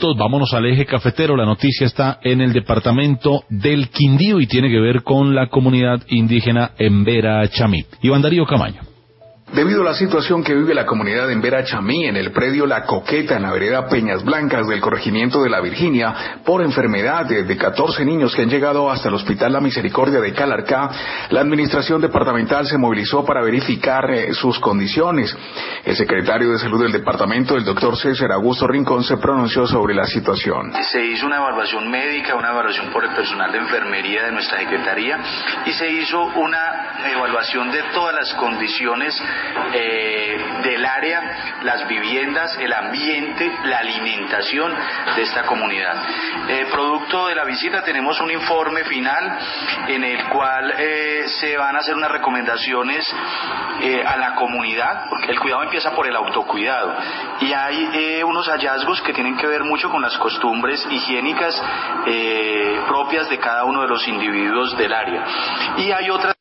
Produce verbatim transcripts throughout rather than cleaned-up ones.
Vámonos al eje cafetero. La noticia está en el departamento del Quindío y tiene que ver con la comunidad indígena Embera Chamí. Iván Darío Camaño. Debido a la situación que vive la comunidad de Embera Chamí en el predio La Coqueta, en la vereda Peñas Blancas del corregimiento de La Virginia, por enfermedad de catorce niños que han llegado hasta el Hospital La Misericordia de Calarcá, la administración departamental se movilizó para verificar eh, sus condiciones. El secretario de Salud del departamento, el doctor César Augusto Rincón, se pronunció sobre la situación. Se hizo una evaluación médica, una evaluación por el personal de enfermería de nuestra secretaría y se hizo una evaluación de todas las condiciones Eh, del área, las viviendas, el ambiente, la alimentación de esta comunidad. Eh, producto de la visita tenemos un informe final en el cual eh, se van a hacer unas recomendaciones eh, a la comunidad, porque el cuidado empieza por el autocuidado y hay eh, unos hallazgos que tienen que ver mucho con las costumbres higiénicas eh, propias de cada uno de los individuos del área y hay otras.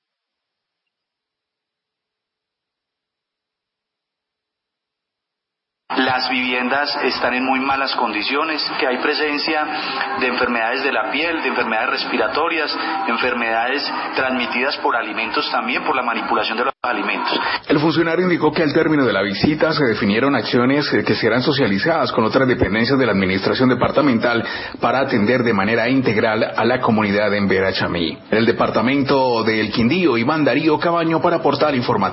Las viviendas están en muy malas condiciones, que hay presencia de enfermedades de la piel, de enfermedades respiratorias, enfermedades transmitidas por alimentos también, por la manipulación de los alimentos. El funcionario indicó que al término de la visita se definieron acciones que serán socializadas con otras dependencias de la administración departamental para atender de manera integral a la comunidad de Embera Chamí. En el departamento del Quindío, Iván Darío Cabaño para Portal Informativo.